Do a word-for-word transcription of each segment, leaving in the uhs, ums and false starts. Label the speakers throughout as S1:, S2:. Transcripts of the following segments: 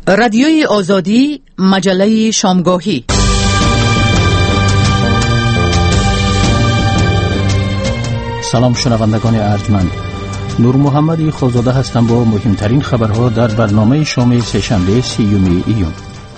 S1: رادیوی آزادی، مجله شامگاهی.
S2: سلام شنوندگان ارجمند، نور محمدی خوزاده هستم با مهمترین خبرها در برنامه شام سه‌شنبه سیوم ایون.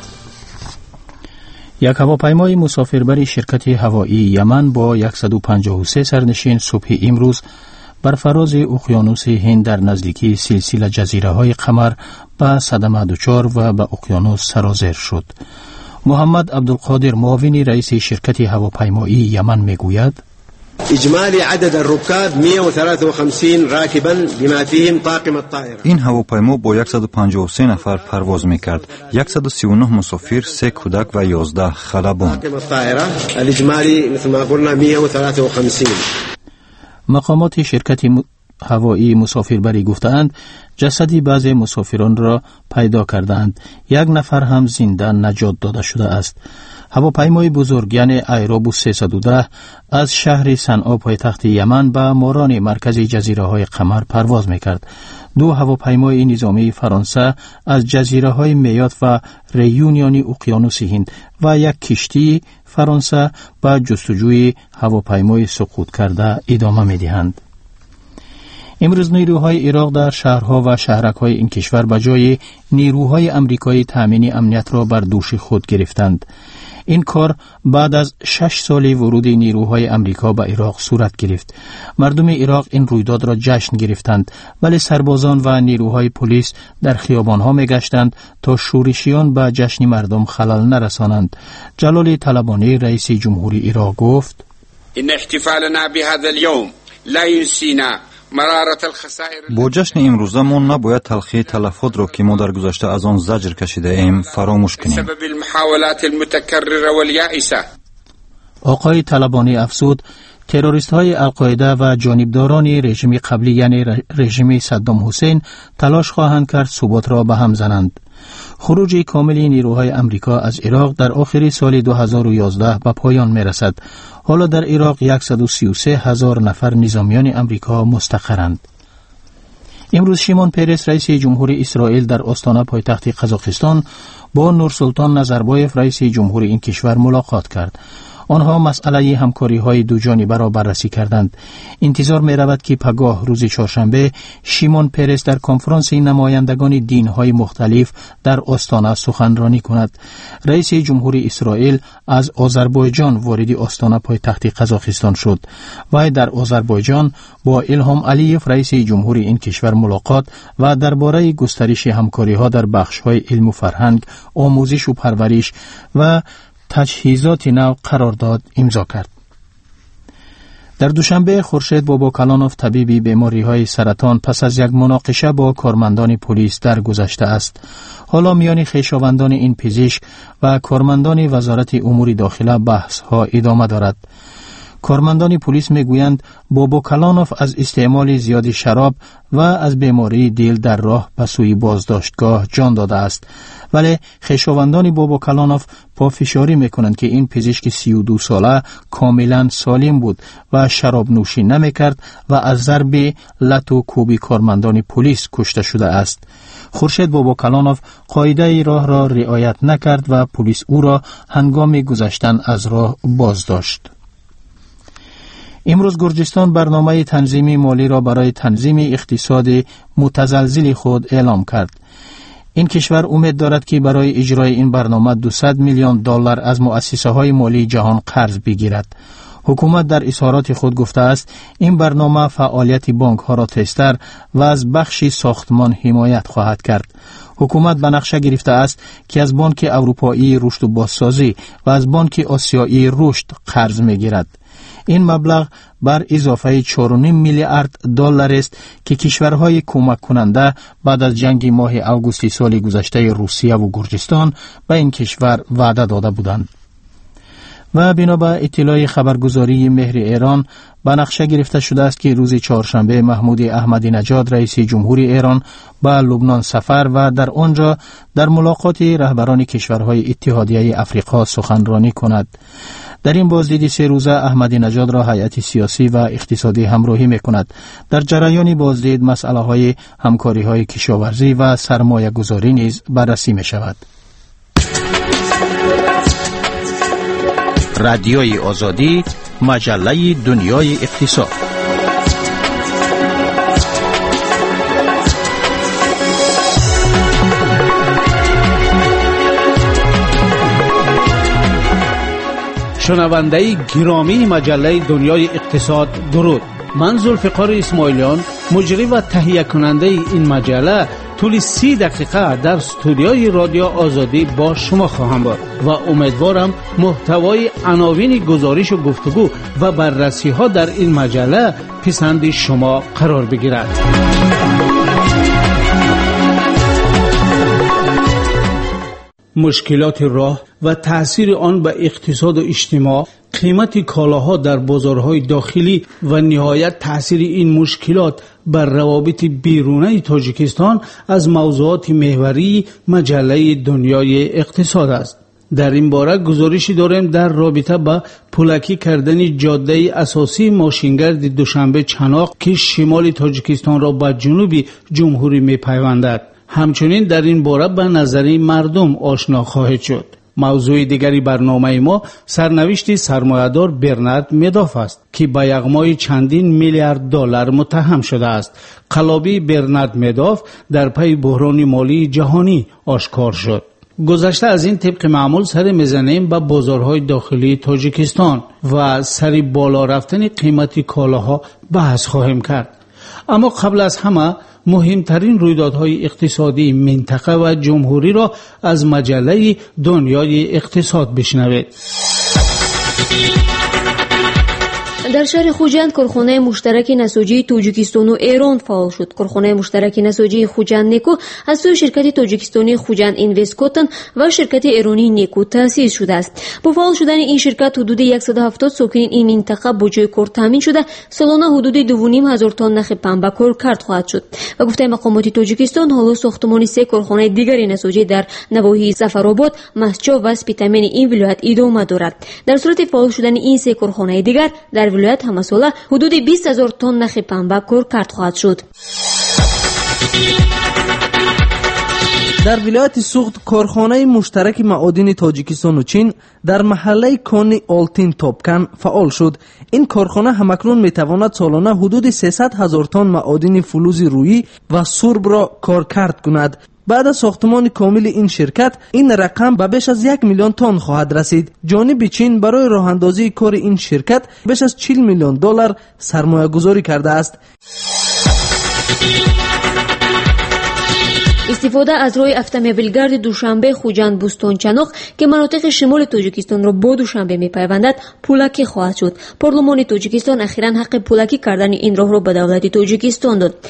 S2: یک هواپیمای مسافربری شرکت هوایی یمن با صد و پنجاه و سه سرنشین صبح امروز بر فراز اقیانوس هند در نزدیکی سلسله جزیره‌های قمر به صدمه دچار و به اقیانوس سرازیر شد. محمد عبدالقادر معاون رئیس شرکت هواپیمایی یمن میگوید
S3: اجمالی عدد الرکاب مئة و ثلاثة و خمسين راکبا بما فيهم طاقم الطائره.
S4: این هواپیما با صد و پنجاه و سه نفر پرواز میکرد، صد و سی و نه مسافر، سه کودک و یازده خلبان.
S3: طاقم الطائره الاجمالی مثل ما قلنا مئة و ثلاثة و خمسين.
S2: مقامات شرکت هوایی مسافربری گفتند جسدی بعضی مسافران را پیدا کردند. یک نفر هم زنده نجات داده شده است. هواپیمای بزرگ یعنی ایروبوس سیصد و ده از شهر صنعا پایتخت یمن به ماران مرکزی جزیره‌های قمر پرواز می‌کرد. دو هواپیمای نظامی فرانسه از جزیره‌های میات و ریونیانی اقیانوس هند و یک کشتی فرانسه به جستجوی هواپیمای سقوط کرده ادامه می‌دهند. امروز نیروهای عراق در شهرها و شهرک‌های این کشور به جای نیروهای امریکایی تامین امنیت را بر دوش خود گرفتند. این کار بعد از شش سال ورود نیروهای امریکا به عراق صورت گرفت. مردم عراق این رویداد را جشن گرفتند، ولی سربازان و نیروهای پلیس در خیابانها می‌گشتند تا شورشیان به جشن مردم خلل نرسانند. جلال طلبانی رئیس جمهوری عراق گفت:
S5: این احتفالنا بهذا اليوم لا ينسينا مرارت الخسائر.
S4: با جشن امروزه ما نباید تلخی تلفات را که ما در گذشته از آن زجر کشیده ایم فراموش کنیم.
S5: سبب المحاولات المتکرره والیائسه.
S2: آقای طلبانی افزود تروریست های القاعده و جانبداران رژیم قبلی یعنی رژیم صدام حسین تلاش خواهند کرد ثبات را به هم زنند. خروج کاملی نیروهای امریکا از عراق در آخر سال دو هزار و یازده به پایان می رسد. حالا در عراق صد و سی و سه هزار نفر نظامیان امریکا مستقرند. امروز شیمون پرس رئیس جمهوری اسرائیل در آستانه پایتخت قزاقستان با نورسلطان نظربایف رئیس جمهوری این کشور ملاقات کرد. آنها مسئله همکاری های دو جانبه را بررسی کردند. انتظار می رود که پگاه روز چهارشنبه شیمون پرس در کنفرانس نمایندگان دین های مختلف در آستانه سخنرانی کند. رئیس جمهوری اسرائیل از آذربایجان وارد آستانه پایتخت قزاقستان شد. وی در آذربایجان با ایلهام علیف رئیس جمهوری این کشور ملاقات و درباره گسترش همکاری ها در بخش های علم و فرهنگ، آموزش و پرورش و تجهیزات نو قرارداد امضا کرد. در دوشنبه خورشید باباکلانوف طبیب بیماری‌های سرطان پس از یک مناقشه با کارمندان پلیس درگذشته است. حالا میان خویشاوندان این پزشک و کارمندان وزارت امور داخله بحث‌ها ادامه دارد. کارمندان پلیس میگویند باباکلانوف از استعمال زیاد شراب و از بیماری دل در راه به سوی بازداشتگاه جان داده است، ولی خویشاوندان باباکلانوف پافشاری میکنند که این پزشک سی و دو ساله کاملا سالم بود و شراب نوشی نمیکرد و از ضرب لط و کوب کارمندان پلیس کشته شده است. خورشید باباکلانوف قاعده راه را رعایت نکرد و پلیس او را هنگام گذشتن از راه بازداشت. امروز گرجستان برنامه تنظیمی مالی را برای تنظیم اقتصاد متزلزل خود اعلام کرد. این کشور امید دارد که برای اجرای این برنامه دویست میلیون دلار از مؤسسه های مالی جهان قرض بگیرد. حکومت در اظهارات خود گفته است این برنامه فعالیت بانک ها را تیزتر و از بخش ساختمان حمایت خواهد کرد. حکومت به نقشه گرفته است که از بانک اروپایی رشد و بازسازی و از بانک آسیایی رشد قرض میگیرد. این مبلغ بر اضافه چهار و نیم میلیارد دلار است که کشورهای کمک کننده بعد از جنگ ماه اوگوست سال گذشته روسیه و گرجستان به این کشور وعده داده بودند. و بنا به اطلاع خبرگزاری مهر ایران به نقشه گرفته شده است که روز چهارشنبه محمود احمدی نژاد رئیس جمهوری ایران به لبنان سفر و در آنجا در ملاقات رهبران کشورهای اتحادیه افریقا سخنرانی کند. در این بازدید سه روزه احمدی نژاد را هیئت سیاسی و اقتصادی همراهی می‌کند. در جریان بازدید مسئله‌های همکاری‌های کشاورزی و سرمایه‌گذاری نیز بررسی می‌شود. رادیوی آزادی، مجله دنیای اقتصاد.
S6: شنونده گرامی مجله دنیای اقتصاد، درود. من ذوالفقار اسماعیلیان، مجری و تهیه کننده این مجله، طول سی دقیقه در استودیوی رادیو آزادی با شما خواهم بود و امیدوارم محتوای عناوین گزارش و گفتگو و بررسی ها در این مجله پسند شما قرار بگیرد. مشکلات راه و تأثیر آن به اقتصاد و اجتماع، قیمت کالاها در بازارهای داخلی و نهایت تأثیر این مشکلات بر روابط بیرونی تاجیکستان از موضوعات محوری مجله دنیای اقتصاد است. در این باره گزارشی داریم در رابطه با پولکی کردن جاده اساسی ماشینگرد دوشنبه چناق که شمال تاجیکستان را به جنوب جمهوری می‌پیوندد. همچنین در این باره به نظری مردم آشنا خواهد شد. موضوع دیگری برنامه ما سرنوشت سرمایه‌دار برنارد مدوف است که به یغمای چندین میلیارد دلار متهم شده است. قلابی برنارد مدوف در پی بحران مالی جهانی آشکار شد. گذشته از این طبق معمول سر میزنیم به بازارهای داخلی تاجیکستان و سر بالا رفتن قیمت کالاها بحث خواهیم کرد. اما قبل از همه مهمترین رویدادهای اقتصادی منطقه و جمهوری را از مجله دنیای اقتصاد بشنوید.
S7: در شهر خوجند کارخانه مشترک نساجی تاجیکستان و ایران فعال شد. کارخانه مشترک نساجی خوجند نیکو از سوی شرکت تاجیکستانی خوجند اینوست کاتن و شرکت ایرانی نیکو تأسیس شده است. با فعال شدن این شرکت حدود صد و هفتاد ساکنین این منطقه با جای کار تامین شده، سالانه حدود دو و نیم هزار تن نخ پنبه کار کرد خواهد شد. و گفته مقامات تاجیکستان حالا ساختمان سه کارخانه دیگری نساجی در نواحی ظفرآباد، مسجد و سپیتامین این ولایت ادامه دارد. در صورت فعال شدن این سه کارخانه دیگر در ولایت همساله حدود بیست هزار تن نخ پنبه کار کرد خواهد شد.
S8: در ولایت سوخت کارخانه مشترک معادن تاجیکستان و چین در محله کانی آلتین توپکن فعال شد. این کارخانه همکنون میتواند سالانه حدود سیصد هزار تن معادن فلز رویی و سرب را کارکرد کند. بعد از ساختمان کامل این شرکت این رقم به بیش از یک میلیون تن خواهد رسید. جانب چین برای راه اندازی کار این شرکت بیش از چهل میلیون دلار سرمایه گذاری کرده است.
S7: استفاده از راه اتومبیلگرد دوشنبه خوجند بوستان چناق که مناطق شمال تاجیکستان را با دوشنبه میپیوندد پولکی خواهد شد. پارلمان تاجیکستان اخیراً حق پولکی کردن این راه را به دولت تاجیکستان داد.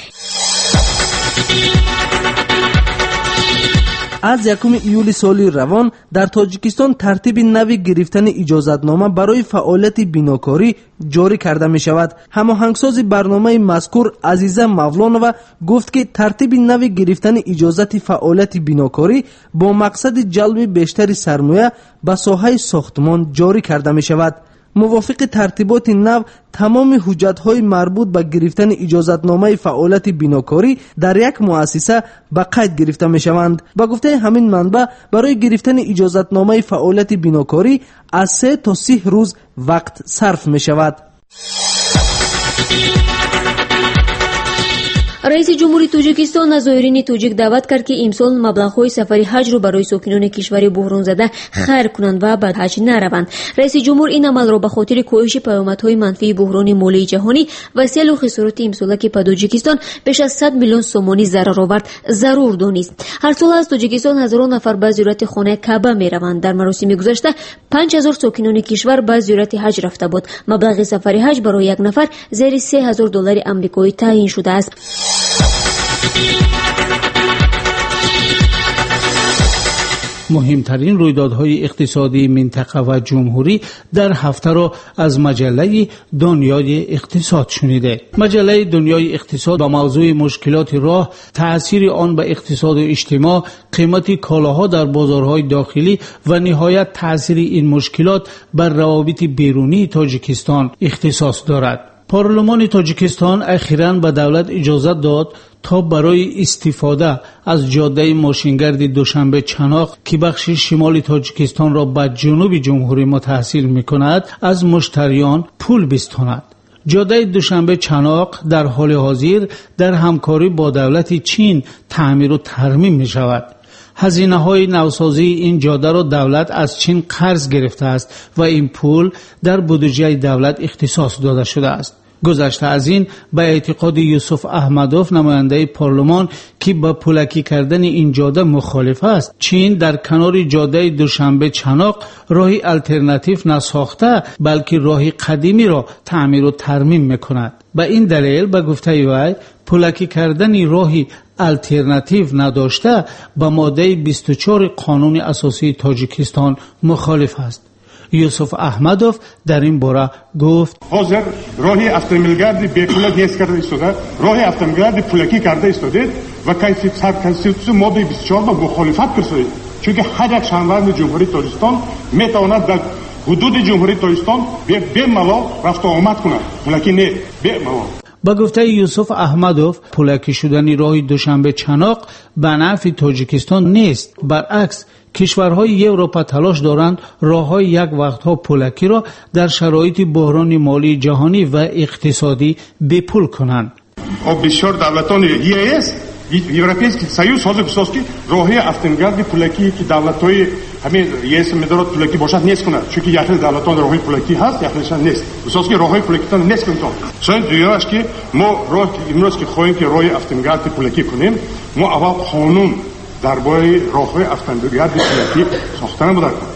S8: از یکم ایول سال روان در تاجیکستان ترتیب نوی گرفتن اجازتنامه برای فعالیت بیناکاری جاری کرده می شود. هماهنگساز برنامه مذکور عزیزه مولانова گفت که ترتیب نوی گرفتن اجازت فعالیت بیناکاری با مقصد جلب بیشتر سرمایه به ساحه ساختمان جاری کرده می شود. موافق ترتیبات نو تمام حجت‌های مربوط به گرفتن اجازتنامه فعالیت بیناکاری در یک مؤسسه به قید گرفته می‌شوند. با گفته همین منبع برای گرفتن اجازتنامه فعالیت بیناکاری از سه تا سی روز وقت صرف می‌شود.
S7: رئیس جمهوری تاجیکستان از زائرین تاجیک دعوت کرد که امسال مبلغ‌های سفری حج را برای ساکنان کشور بحران زده خیر کنند و به حج نروند. رئیس جمهور این عمل را به خاطر کاهش پیامدهای منفی بحران مالی جهانی و سیل و خسارات امساله که به تاجیکستان بیش از صد میلیون سومانی ضرر آورد ضرور دانست. هر سال از تاجیکستان هزاران نفر به زیارت خانه کعبه میروند. در مراسم گذشته پنج هزار ساکنان کشور به زیارت حج رفته بود. مبلغ سفری حج برای یک نفر زیر سه هزار دلار آمریکایی تعیین شده است.
S6: مهمترین رویدادهای اقتصادی منطقه و جمهوری در هفته را از مجله دنیای اقتصاد شنیده. مجله دنیای اقتصاد با موضوع مشکلات راه، تأثیر آن به اقتصاد و اجتماع، قیمت کالاها در بازارهای داخلی و نهایت تأثیر این مشکلات بر روابط بیرونی تاجیکستان اختصاص دارد. پارلمان تاجیکستان اخیراً به دولت اجازه داد تا برای استفاده از جاده ماشینگرد دوشنبه چناق که بخش شمال تاجیکستان را به جنوب جمهوری متصل می‌کند از مشتریان پول بستاند. جاده دوشنبه چناق در حال حاضر در همکاری با دولت چین تعمیر و ترمیم می‌شود. هزینه های نوسازی این جاده را دولت از چین قرض گرفته است و این پول در بودجه دولت اختصاص داده شده است. گذشته از این به اعتقاد یوسف احمدوف نماینده پارلمان که با پولکی کردن این جاده مخالف است، چین در کنار جاده دوشنبه چناق راهی الटरनेटिव نساخته بلکه راهی قدیمی را تعمیر و ترمیم میکند. به این دلیل به گفته وی پولکی کردن راهی الटरनेटिव نداشته با ماده بیست و چهار قانون اساسی تاجیکستان مخالف است. یوسف احمدوف در این باره گفت
S9: حاضر راهی автомобилгарди бепулак нест карда истода راهی автомобилгарди пулакӣ карда истодед ва конститутсия моддаи بیست و چهار ба мухолифат кардед, чунки ҳар як шаҳрванди ҷумҳурии тоҷикистон метавонад дар ҳудуди ҷумҳурии тоҷикистон бемалол рафту омад кунад, пулакӣ не бемалол.
S6: با گفته یوسف احمدوف پولکی شدن راه دوشنبه چناق به نفع تاجیکستان نیست، برعکس کشورهای اروپا تلاش دارند راههای یک وقتها پولکی را در شرایط بحران مالی جهانی و اقتصادی بپول کنند.
S9: بسیار دولتان ЕС Европейский союз ҳозир гуфтааст ки роҳи автомобилгарди пулакӣ ки давлатҳои ҳамин ЕС медорад пулакӣ бошад нест кунад, чунки як хел давлатон роҳи пулакӣ ҳаст, як хелшан нест. гуфтааст ки роҳи пулакитон нест кунтон. соин дуюмаш ки мо роҳ имрӯз ки хоҳем ки роҳи автомобилгарди пулакӣ кунем, мо аввал қонун дар бораи роҳҳои автомобилгарди пулакӣ сохтана бода кунем.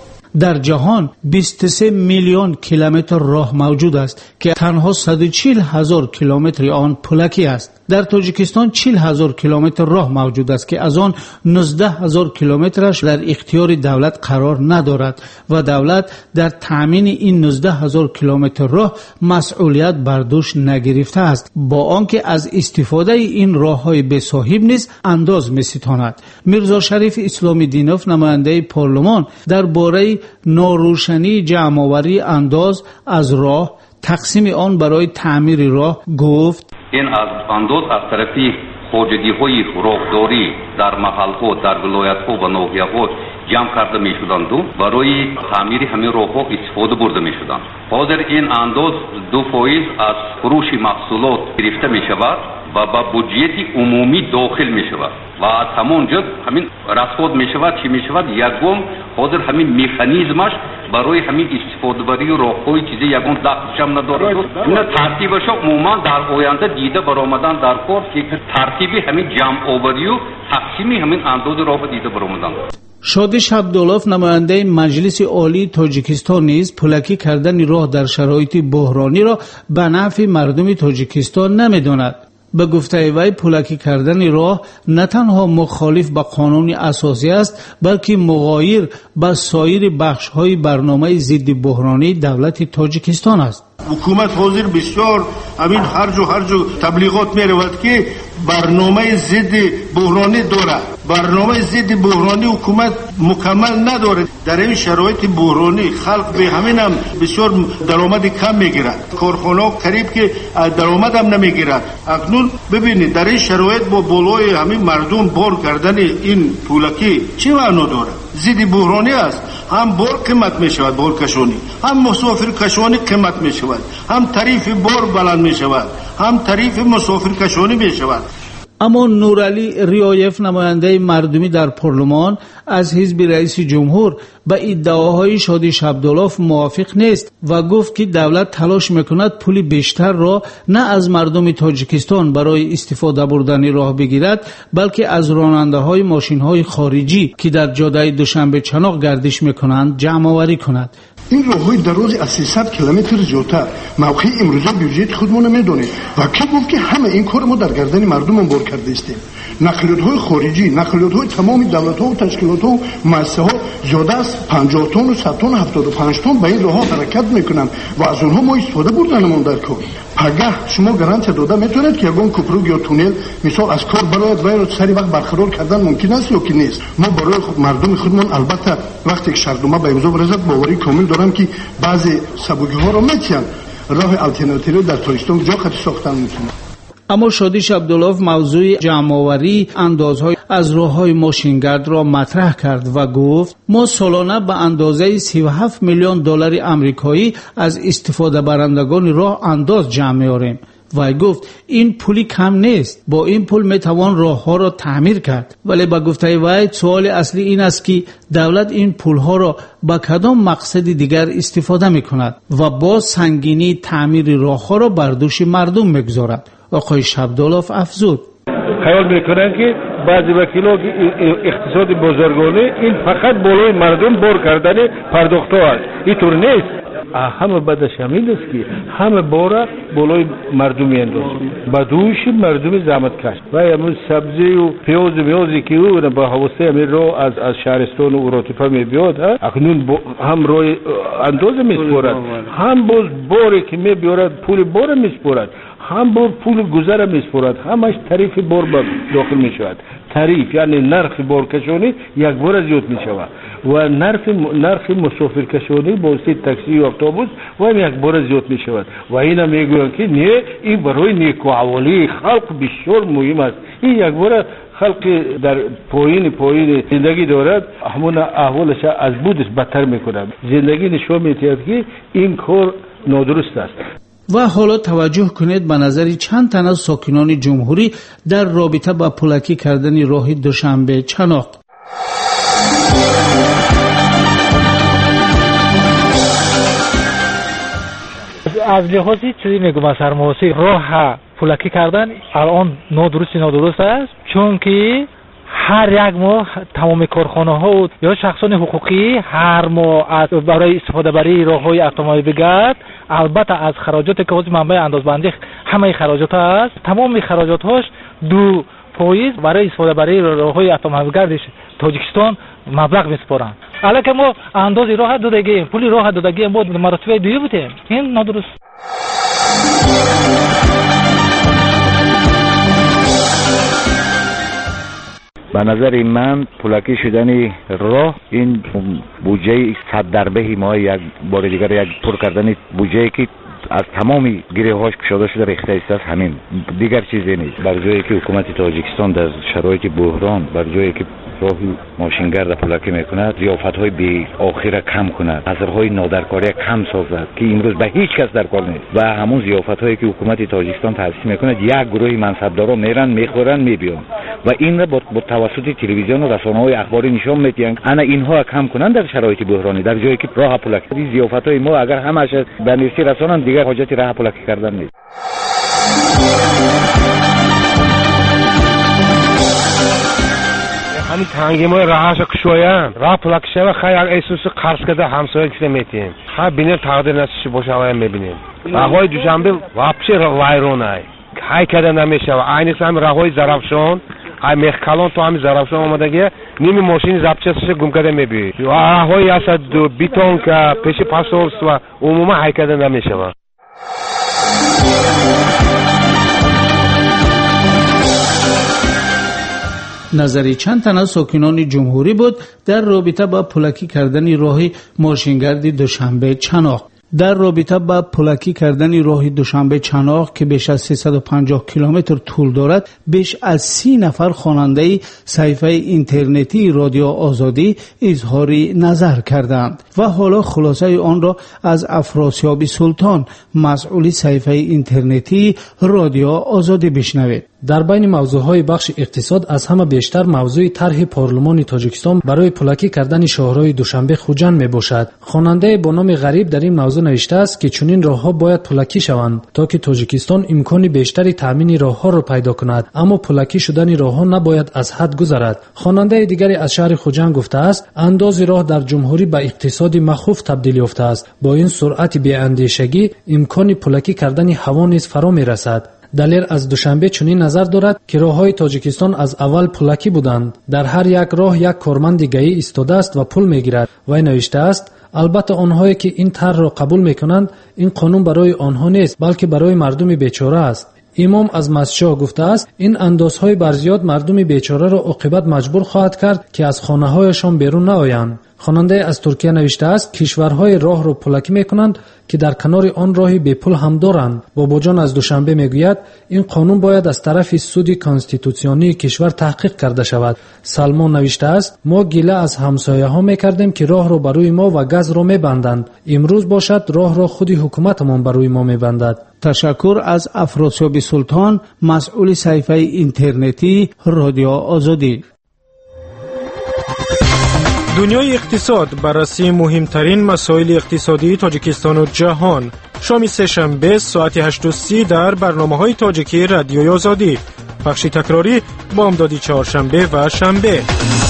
S6: در جهان بیست و سه میلیون کیلومتر راه موجود است که تنها صد و چهل هزار کیلومتر آن پولکی است. در تاجیکستان چهل هزار کیلومتر راه موجود است که از آن نوزده هزار کیلومترش در اختیار دولت قرار ندارد و دولت در تامین این نوزده هزار کیلومتر راه مسئولیت بر دوش نگرفته است، با آنکه از استفاده این راههای به صاحب نیز انداز می‌ستاند. میرزا شریف اسلامی دینوف نماینده پارلمان درباره ناروشنی جمع‌آوری انداز از راه، تقسیم آن برای تعمیر راه گفت
S10: این از انداز از طرفی خواجگی‌های راهداری در محل‌ها، در ولایت‌ها و ناحیه‌ها جمع کرده می‌شدند و برای تعمیر همین راه‌ها استفاده برده می‌شدند. حاضر این انداز دو فایز از فروش محصولات گرفته می‌شود و با بودجه عمومی داخل می‌شود و از همونجا همین رسود می‌شود چی می‌شود یکم حاضر همین مکانیزمش برای همین استفاده بری راه‌های چیزی یگان دستشم ندارد. این ترتیبش عموما در آینده دیده برآمدن در کار که ترتیبی همین جمع آوری و تقسیمی همین انداز راه دیده برآمدن.
S6: شادیش عبدالله نماینده مجلس عالی تاجیکستان نیز پولکی کردن راه در شرایط بحرانی را به نفع مردم تاجیکستان نمی‌داند. به گفته وی پولکی کردن راه نه تنها مخالف با قانون اساسی است بلکه مغایر با سایر بخش‌های برنامه ضد بحرانی دولت تاجیکستان است.
S9: حکومت حاضر بسیار همین هر جو هر جو تبلیغات می‌رود که برنامه ضد بحرانی دارد. برنامه ضد بحرانی حکومت مکمل ندارد. در این شرایط بحرانی خلق به همین هم بسیار درآمد کم میگیرد. کارخانه‌ها قریب که درآمد هم نمیگیرد. اکنون ببینید در این شرایط با بالای همین مردم بار کردن این پولکی چه معنا دارد؟ ضد بحرانی است. هم بار قیمت می شود، بار کشانی، هم مسافر کشانی قیمت می شود، هم تعریف بار بلند می شود، هم تعریف مسافر کشانی می شود.
S6: اما نورعلی ریایف نماینده مردمی در پارلمان از حزب رئیس جمهور به ادعاهای شادیش عبدالله موافق نیست و گفت که دولت تلاش میکند پول بیشتر را نه از مردم تاجیکستان برای استفاده بردن راه بگیرد بلکه از راننده های ماشین های خارجی که در جاده دوشنبه چناق گردش میکنند جمع آوری کند.
S9: این راههای دراز از سیصد کیلومتر زیادتر موقع امروزه بودجه خودمون نمیدونید و کی گفت که همه این کار ما در گردن مردم بر کرده استیم. نقلیات های خارجی، نقلیات های تمام دولت ها و تشکیلات ها و مؤسسه ها زیاده است پنجاه تن و صد تن هفتاد و پنج تن به این راه ها حرکت میکنند و از اونها ما استفاده بردنمون در کار. پگاه شما گارانتی داده میتونید که یگان کوپرو یا تونل مثال از کار برایت و رو سری وقت برقرار کردن ممکن است یا که نیست. ما برای خود مردم خودمون البته وقتی که شرطنامه به امضا برسد باوری کامل دارم که بعضی سبوکی ها رو میتونن راه الटरनेटیو در تاریستان جا خاطی ساختن میتونن.
S6: اما شادیش عبدالله موضوع جمع‌آوری اندازهای از راه‌های ماشینگرد را مطرح کرد و گفت ما سالانه به اندازه سی و هفت میلیون دلار آمریکایی از استفاده برندگان راه انداز جمع می‌آوریم. و گفت این پولی کم نیست، با این پول میتوان راه ها را تعمیر کرد. ولی با گفته وی سوال اصلی این است که دولت این پول ها را با کدام مقصد دیگر استفاده میکند و با سنگینی تعمیر راه ها را بر دوش مردم میگذارد. آقای شبدالوف افزود
S11: خیال میکنند که بعضی وکیلا که اقتصاد بازرگانی این فقط بالای مردم بار کردن پرداخت ها است. اینطور نیست. همه بدش همین است که همه بارا بالای مردم میاندازند، با دوش مردم زحمت کش و همون سبزی و پیاز و میازی که او با حواسه همین رو از از شهرستان و اوراتیپا میبیاد اکنون هم روی اندازه میسپارد، هم باز باری که میبیارد پول بار میسپارد، هم بار پول گذر میسپارد، همش تعریف بار داخل میشود. تعریف یعنی نرخ بار کشانی یک بار زیاد میشود و نرخ نرخ مسافر کشانی با واسطه تاکسی و اتوبوس و هم یک بار زیاد میشود و اینا میگویند که نه این برای نیکوحوالی خلق بسیار مهم است. این یک بار خلق در پایین پایین زندگی دارد همون احوالش از بودش بدتر میکنه. زندگی نشون میدهد که این کار نادرست است.
S6: و حالا توجه کنید به نظر چند تن از ساکنان جمهوری در رابطه با پولکی کردن راه دوشنبه چناق.
S12: از لحاظی چیزی میگم از سرماسی راه پولکی کردن الان نادرست نادرست است، چون که هر یک ماه تمام کارخانه ها یا شخصان حقوقی هر ماه برای استفاده برای راههای اتومبیل گرد البته از خراجات که از منبع اندازبندی همه خراجات است، تمام خراجات هاش دو پاییز برای استفاده برای راههای اتومبیل گردش تاجیکستان مبلغ میسپارند. حالا که ما اندازی راه دادگی پولی راه دادگی ما مرتبه دوی بودیم، این نادرست.
S13: به نظر من پولکی شدن راه این بودجه صد دربه ما یک بار دیگر یک پر کردن بودجه که از تمامی گره هاش کشاده شده ریخته است. همین دیگر چیزی نیست. بر جایی که حکومت تاجیکستان در شرایط بحران بر جایی که راه ماشینگرد پولکی میکند ضیافت های بی آخر کم کند، نظرهای نادرکاری کم سازد که امروز به هیچ کس در کار نیست و همون ضیافت هایی که حکومت تاجیکستان تأسیس میکند یک گروه منصبداران میرن میخورن میبیان و این را با توسط تلویزیون و رسانه‌های اخباری نشان میدهند انا اینها کم کنند در شرایط بحرانی در جایی که راه پولکی ضیافت های ما اگر همش به نرسی رسانند دیگر حاجت راه پولکی کردن نیست.
S11: همین تنگی ما راهش کشویان راه پولکی شده خیلی احساس قرض کرده همسایه کسی میتیم خیلی بینیم تقدیر نصیبش باشه و میبینیم راههای دوشنبه واپسی وایرونه های کده نمیشه و aynı هم راههای زرافشان های مخکلان تو همین زرافشان آمدگی نیمی ماشین زبچه‌سش گم کرده میبینی و راههای هست بیتون که پیش پاسورس و عموما های کده نمیشه.
S6: نظری چند تن از ساکنان جمهوری بود در رابطه با پولکی کردن راه ماشینگرد دوشنبه چناق. در رابطه با پولکی کردن راه دوشنبه چناق که بیش از سیصد و پنجاه کیلومتر طول دارد بیش از سی نفر خواننده صفحه اینترنتی رادیو آزادی اظهار نظر کردند و حالا خلاصه آن را از افراسیاب سلطان مسئول صفحه اینترنتی رادیو آزادی بشنوید.
S14: در بین موضوعهای بخش اقتصاد از همه بیشتر موضوع طرح پارلمان تاجیکستان برای پولکی کردن شهرهای دوشنبه خوجند میباشد. خواننده با نام غریب در این موضوع نوشته است که چنین راهها باید پولکی شوند تا که تاجیکستان امکان بیشتری تامین راهها را پیدا کند، اما پولکی شدن راهها نباید از حد گذرد. خواننده دیگری از شهر خوجند گفته است انداز راه در جمهوری به اقتصاد مخوف تبدیل یافته است. با این سرعت بی‌اندیشگی امکان پولکی کردن هوا نیز فرا میرسد. دلیر از دوشنبه چنین نظر دارد که راههای تاجیکستان از اول پولکی بودند. در هر یک راه یک کارمند دیگری ایستاده است و پول میگیرد. وی نوشته است البته آنهایی که این طرح را قبول میکنند این قانون برای آنها نیست بلکه برای مردم بیچاره است. امام از مسجد گفته است این اندازهای برزیاد مردم بیچاره را عاقبت مجبور خواهد کرد که از خانه‌هایشان بیرون نآیند. خواننده از ترکیه نوشته است کشورهای راه را پولکی میکنند که در کنار آن راهی بی پول هم دارند. باباجان از دوشنبه میگوید این قانون باید از طرف سود کانستیتوسیونی کشور تحقیق کرده شود. سلمان نوشته است ما گله از همسایه ها میکردیم که راه را برای ما و گاز را میبندند. امروز باشد راه را خودی حکومتمان برای ما میبندد.
S6: تشکر از افراسیاب سلطان، مسئول صفحه اینترنتی رادیو آزادی.
S15: دنیای اقتصاد، بررسی مهمترین مسائل اقتصادی تاجیکستان و جهان. شام سه شنبه ساعت هشت و سی در برنامه‌های تاجیکی رادیوی آزادی. بخش تکراری بامدادی چهارشنبه و شنبه.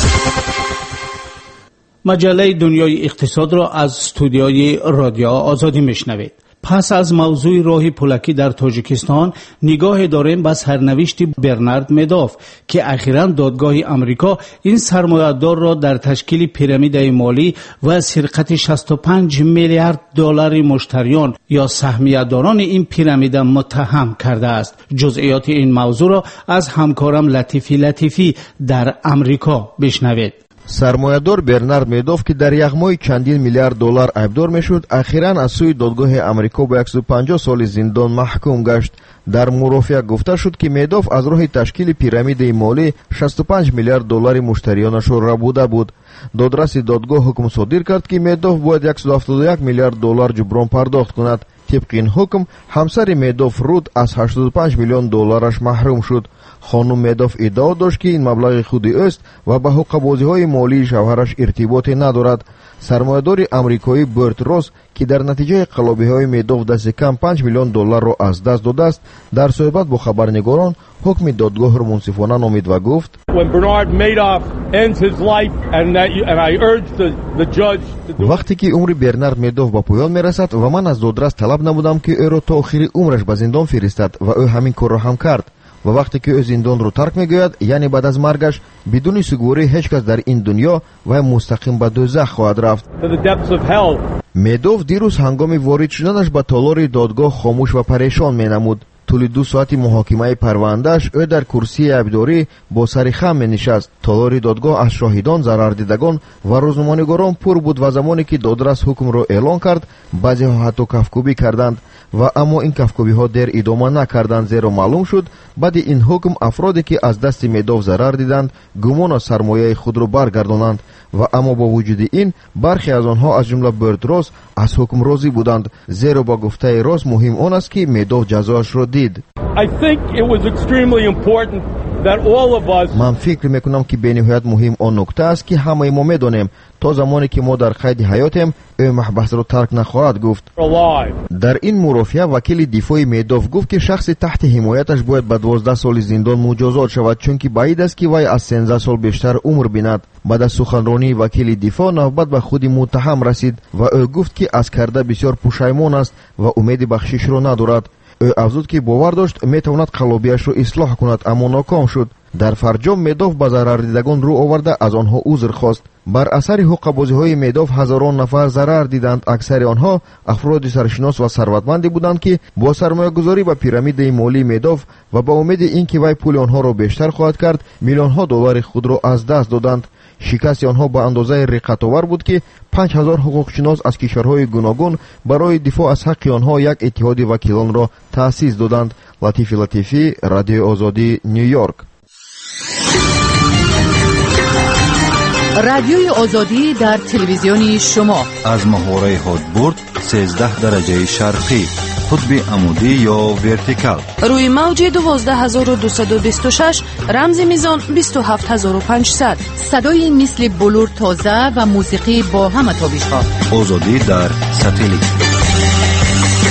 S6: مجله دنیای اقتصاد را از استودیوی رادیو آزادی میشنوید. پس از موضوع راه پولکی در تاجیکستان نگاه داریم به سرنوشت برنارد مدوف که اخیراً دادگاه امریکا این سرمایه‌دار را در تشکیل پیرامید مالی و سرقت شصت و پنج میلیارد دلار مشتریان یا سهمیه‌داران این پیرامید متهم کرده است. جزئیات این موضوع را از همکارم لطیفی لطیفی در امریکا بشنوید.
S16: سرمایه‌دار برنارد مدوف که در یغمای چندین میلیارد دلار عیبدار میشد اخیراً از سوی دادگاه امریکا به صد و پنجاه سال زندان محکوم گشت. در مرافعه گفته شد که مدوف از راه تشکیل پیرامید مالی شصت و پنج میلیارد دلار مشتریانش را ربوده بود. دادرس دادگاه حکم صادر کرد که مدوف باید صد و هفتاد و یک میلیارد دلار جبران پرداخت کند. طبق این حکم همسر مدوف رود از هشتاد و پنج میلیون دلارش محروم شد. خانم مدوف ادعا داشت که این مبلغ خودی است و به حقوق‌بازی‌های مالی شوهرش ارتباطی ندارد. سرمایه‌دار آمریکایی برت روس که در نتیجه قلابی‌های مدوف دست کم پنج میلیون دلار را از دست داده است در صحبت با خبرنگاران حکم دادگاه را منصفانه نامید و گفت وقتی که عمر برنارد مدوف به پایان میرسد و من از دادرس طلب نمودم که او را تا آخر عمرش به زندان فرستد و او همین کار را هم کرد و وقتی که او زندان رو ترک میگوید یعنی بعد از مرگش بدون سگوری هیچ کس در این دنیا و مستقیم به دوزخ خواهد رفت. مدوف دیروز هنگام وارد شدنش به تالار دادگاه خاموش و پریشان مینمود. طول دو ساعت محاکمه پروندهش او در کرسی عیبداری با سر خم نشست. تالار دادگاه از شاهدان، ضرر دیدگان و روزنامه‌نگاران پر بود و زمانی که دادرس حکم را اعلان کرد بعضی ها حتی کفکوبی کردند و اما این کفکوبی ها در ادامه نکردند زیرا معلوم شد بعد این حکم افرادی که از دست مدوف ضرر دیدند گمان از سرمایه خود را برگردانند و اما با وجود این برخی از آنها از جمله برت روس از حکم راضی بودند زیرا با گفته راست مهم آن است که مدوف جزایش را دید. من فکر میکنم که به نهایت مهم آن نکته است که همه ما میدانیم تا زمانی که ما در قید حیاتیم او محبس را ترک نخواهد گفت. در این مرافعه وکیل دفاع مدوف گفت که شخص تحت حمایتش باید به دوازده سال زندان مجازات شود چون که بعید است که وی از سیزده سال بیشتر عمر بیند. بعد از سخنرانی وکیل دفاع نوبت به خود متهم رسید و او گفت که از کرده بسیار پشیمان است و امید بخشش را ندارد. او افزود که باور داشت میتواند قلابیش را اصلاح کند اما ناکام شد. در فرجام مدوف به ضرر دیدگان رو آورده از آنها عذر خواست. بر اثر حقوق‌بازی‌های مدوف هزاران نفر ضرر دیدند. اکثر آنها افراد سرشناس و ثروتمندی بودند که با سرمایه‌گذاری به پیرامید مالی مدوف و با امید اینکه وی پول آنها را بیشتر خواهد کرد میلیون‌ها دلار خود را از دست دادند. شکست آنها به اندازه رقت‌آور بود که پنج هزار حقوقشناس از کشورهای گوناگون برای دفاع از حق آنها یک اتحاد وکیلان را تأسیس دادند. لطیفی لطیفی، رادیو آزادی، نیویورک.
S1: رادیوی آزادی در تلویزیون شما
S4: از محوره هادبورد سیزده درجه شرقی، قطب عمودی یا ورتیکال،
S17: روی موج دوازده هزار و دویست و بیست و شش، رمز میزان بیست و هفت هزار و پانصد.
S1: صدای مثل بلور تازه و موسیقی با همه تابش‌ها.
S4: آزادی در ساتلیت.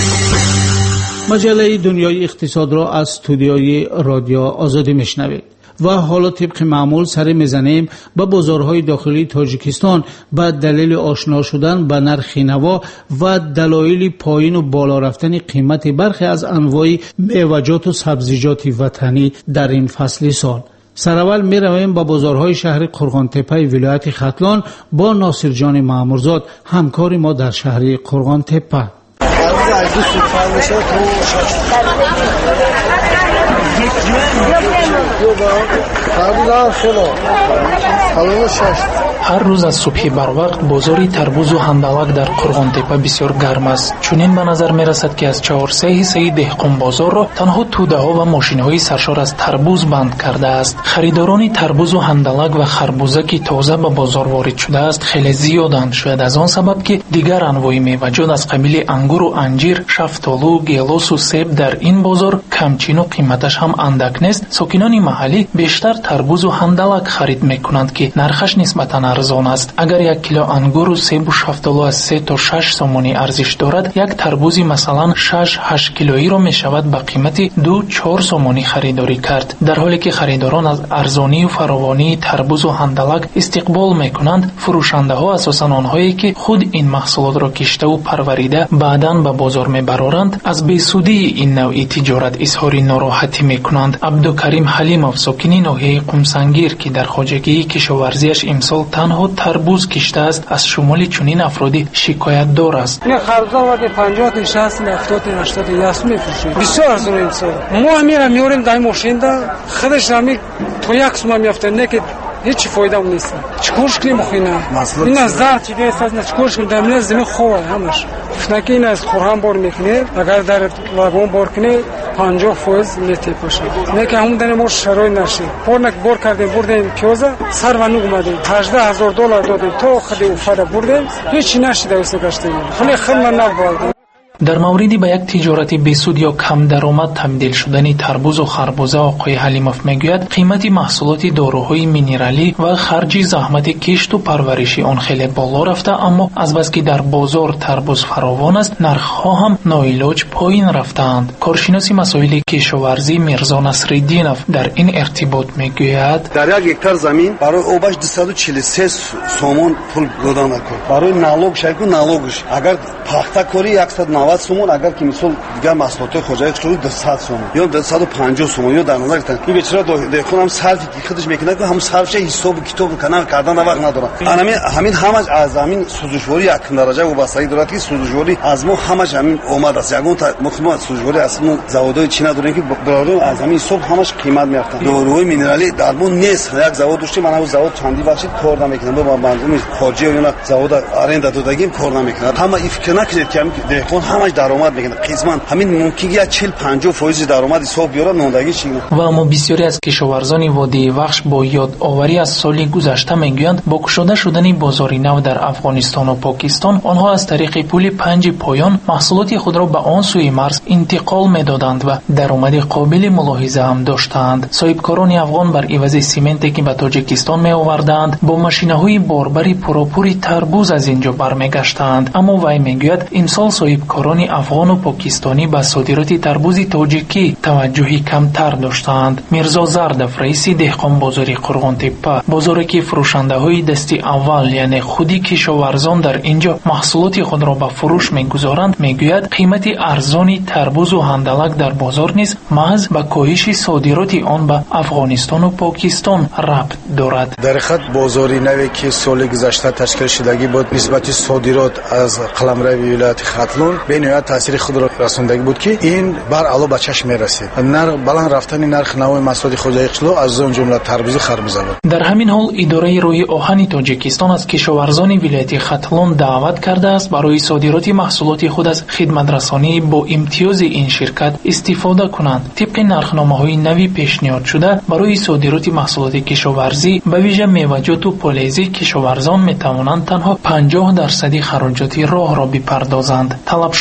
S6: مجله دنیای اقتصاد را از استودیوی رادیو آزادی میشنوید. و حالا طبق معمول سر میزنیم به بازارهای داخلی تاجیکستان به دلیل آشنا شدن به نرخ نوا و دلایل پایین و بالا رفتن قیمت برخی از انواع میوه‌جات و سبزیجات وطنی در این فصل سال. سراول می رویم با بازارهای شهر قرغانتپه ولایت ختلان با ناصر جان مامورزاد همکار ما در شهر قرغانتپه.
S18: هر روز از صبح بر وقت بازاری تربوز و هندلک در قرغانتپه بسیار گرم است. چنین به نظر می رسد که از چهار سه حصه دهقان بازار را تنها توده ها و ماشین های سرشار از تربوز بند کرده است. خریداران تربوز و هندلک و خربوزه که تازه به بازار وارد شده است خیلی زیادند. شاید از آن سبب که دیگر انواع میوه‌جات از قبیل انگور و انجیر، شفتالو، گیلاس و سیب در این بازار کمچین و قیمتش هم اندک نیست. ساکنان محلی بیشتر تربوز و هندلک خرید میکنند که نرخش نسبتاً ارزان است. اگر یک کیلو انگور و سیب و شفتالو از سه تا شش سومانی ارزش دارد، یک تربوزی مثلا شش هشت کیلویی را می شود به قیمت دو چهار سومانی خریداری کرد. در حالی که خریداران از ارزانی و فراوانی تربوز و هندلک استقبال می کنند، فروشنده ها اساساً آنهایی که خود این محصولات را کشته و پروریده بعداً به بازار می برارند از بیسودی این نوع تجارت اظهار ناراحتی می کنند. عبدالکریم حلیمов ساکن ناحیه قمسنگیر که در خواجگی کشاورزیش امسال تنها تربوز کشته است، از شمال چنین افرادی شکایت دار است.
S19: این خربزا وقتی پنجاه تا شصت هفتاد تا هشتاد یاس میفروشه. بسیار ارزون امسال. ما میرم میوریم در ماشین دا خودش نمی تو یک سوم میافته نه که هیچ فایده نیست. چیکارش کنیم خوینا؟ این از زرد چیزی است نه چیکارش کنیم در زمین خوبه همش. فنکی این از خورهم بار میکنه اگر در واگن بار کنه پنجاه درصد میته پاشه. نه که همون دنه ما شروع نشه. پورنک بار کردیم بردیم کیوزا سر و نوگ اومدیم هجده هزار دلار دادیم تا خدی افاده بردیم هیچ نشده است گشتیم. خیلی خیلی نبود.
S18: در موردی به یک تجارت بیسود یا کم درآمد تبدیل شدن تربوز و خربوزه آقای حلیمov میگوید قیمت محصولات داروهای مینرالی و خرج زحمت کشت و پرورش آن خیلی بالا رفته، اما از بس که در بازار تربوز فراوان است نرخ‌ها هم ناعلاج پایین رفتند. کارشناس مسائل کشاورزی میرزا نصرالدینov در این ارتباط میگوید
S20: در یک هکتار زمین برای اوباش دویست و چهل و سه سومون پول دادن کن. برای نالوگ شایگو نالوگش اگر پخته کاری صد و نود سومون، اگر که مثال دیگر محصولات خوجایی شروع دویست سومون یا دویست و پنجاه سومون یا در نظر گرفتن این بیچاره دهقان هم صرفی که خودش میکنه که هم صرفش حساب کتاب کنه کردن وقت نداره. همین همین همش از همین سوزشواری یک درجه و بسایی دارد که سوزشواری از ما همش همین اومد است. یگون مخمو سوزشواری اصلا زوادای چی ندارن که برای از همین صبح همش قیمت میافتن. داروهای مینرالی درمون نیست. یک زواد داشتیم، من اون زواد چندی بخشید کار نمیکنم با منظور خارجی یا زواد آرنده دادگیم کار نمیکنه. همه فکر نکنید که دهقان همش درآمد میگن قسمت همین ممکنه یا چهل پنجاه درصد درآمد حساب بیاره نوندگی چی.
S18: و اما بسیاری از کشاورزان وادی وخش با یادآوری از سال گذشته میگویند با گشوده شدن بازار نو در افغانستان و پاکستان آنها از طریق پول پنج پایان محصولات خود را به آن سوی مرز انتقال میدادند و درآمد قابل ملاحظه هم داشتند. صاحبکاران افغان بر عوض سیمنتی که به تاجیکستان می آوردند با ماشین‌های باربری پروپوری تربوز از اینجا برمیگشتند. اما وی میگوید امسال صاحبکاران افغان و پاکستانی به صادرات تربوز تاجیکی توجهی کمتر داشتند. میرزا زردف رئیس دهقان بازاری قرغانتپه، بازاری که فروشنده های دستی اول یعنی خودی کشاورزان در اینجا محصولات خود را به فروش میگذارند، میگوید قیمت ارزانی تربوز و هندلک در بازار نیز محض به کاهش صادرات آن به افغانستان و پاکستان ربط دارد.
S21: در حقیقت بازاری نوی که سال گذشته تشکیل شدگی بود نسبت صادرات از قلمرو ولایت ختلون به نهایت تاثیر خود را رساندگی بود که این بر علا به چشم میرسید. نرخ بلند رفتن نرخ نوع محصولات خوجایی قشلو از آن جمله تربوز و خربوزه بود.
S18: در همین حال اداره روی آهن تاجیکستان از کشاورزان ولایت ختلون دعوت کرده است برای صادرات محصولات خود از خدمت رسانی با امتیاز این شرکت استفاده کنند. طبق نرخنامه‌های نوی پیشنهاد شده برای صادرات محصولات کشاورزی به ویژه میوه‌جات و پالایزی کشاورزان میتوانند تنها پنجاه درصد خراجات راه را بپردازند. طلب شده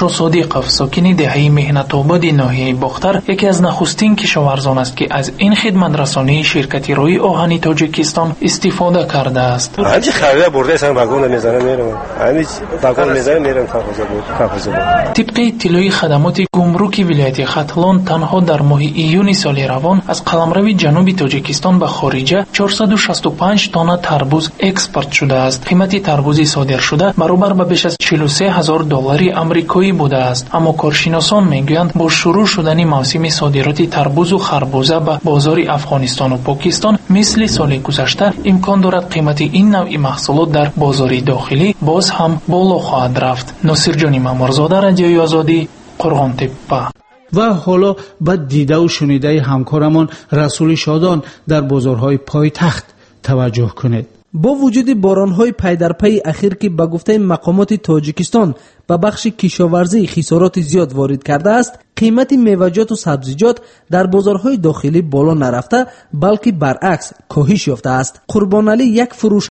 S18: بشرا صادقов ساکن دهه مهنت‌آباد ناحیه باختر یکی از نخستین کشاورزان است که از این خدمت رسانی شرکت روی آهن تاجیکستان استفاده کرده است.
S3: همچی خریده برده سن واگن میزنه میرم. همین واگن میزنه میرم کافوزه بود. کافوزه بود.
S18: طبق اطلاع خدمات گمرک ولایت ختلان تنها در ماه ایون سال روان از قلمرو جنوبی تاجیکستان به خارجه چهارصد و شصت و پنج تن تربوز اکسپورت شده است. قیمت تربوز صادر شده برابر به بیش از چهل و سه هزار دلار آمریکایی بوده است. اما کارشناسان میگویند با شروع شدن موسم صادرات تربوز و خربوزه به بازار افغانستان و پاکستان مثل سال گذشته امکان دارد قیمت این نوع محصولات در بازار داخلی باز هم بالا خواهد رفت. ناصرجان مامورزاده، رادیوی آزادی، قرغان‌تپه.
S6: و حالا به دیده و شنیده همکارمان رسول شادان در بازارهای پایتخت توجه کنید.
S8: با وجود بارانهای پی در پی اخیر که به گفته مقامات تاجیکستان به بخش کشاورزی خسارات زیاد وارد کرده است، قیمت میوه‌جات و سبزیجات در بازارهای داخلی بالا نرفته بلکه برعکس کاهش یافته است. قربان علی یک فروش